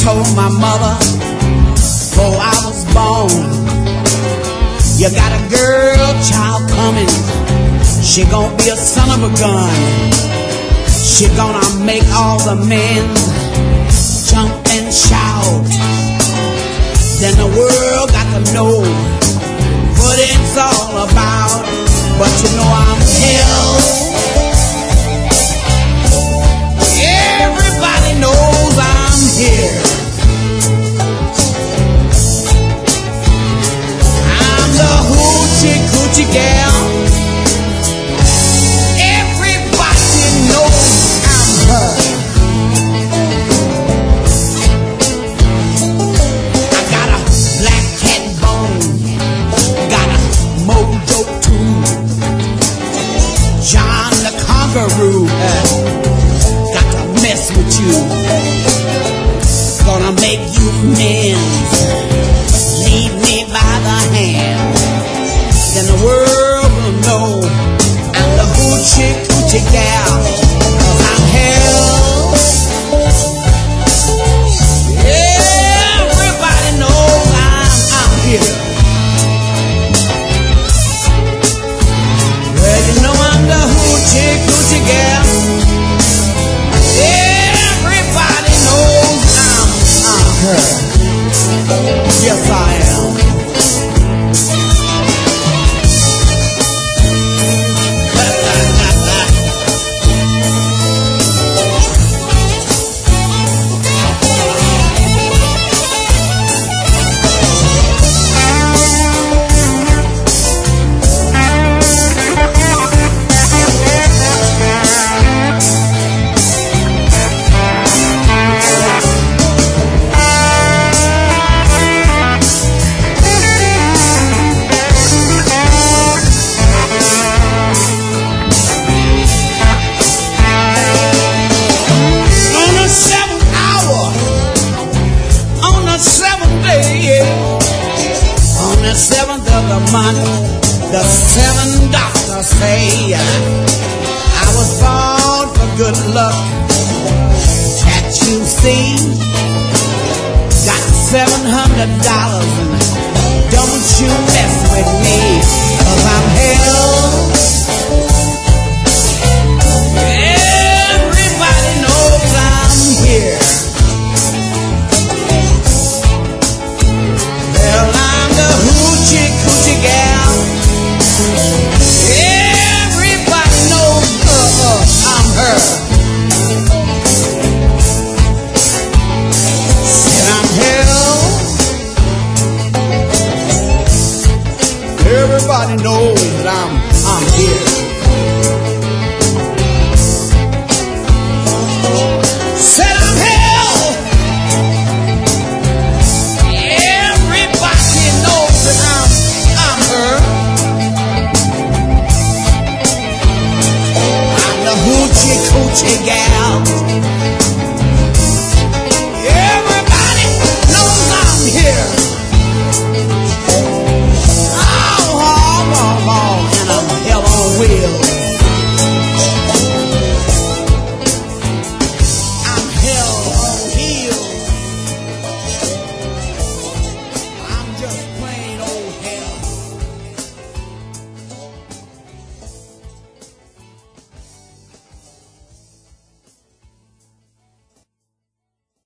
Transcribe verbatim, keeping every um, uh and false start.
told my mother before I was born, you got a girl child coming, she gon' be a son of a gun. She gonna make all the men jump and shout. Then the world got to know what it's all about. But you know I'm hell. Everybody knows I'm here. I'm the hoochie coochie gal. Everybody knows I'm her. I got a black cat bone, got a mojo too. John the Conqueror, uh, got to mess with you. Gonna make you amends. Lead me by the hand. Then the world will know I'm the hoochie coochie gal. Cause I'm hell. Everybody knows I'm, I'm here. Well, you know I'm the hoochie coochie gal. Everybody knows I'm, I'm her. Yes, I am. The seven doctors say I was born for good luck. Can't you see? Got seven hundred dollars and don't you mess with me, cause I'm hell. Everybody knows I'm here. Well, I'm the hoochie coochie gal. Everybody knows uh, uh, I'm her. Said I'm hell. Everybody knows that I'm I'm here. Said I'm hell. Everybody knows that I'm I'm her. Hoochie coochie gal.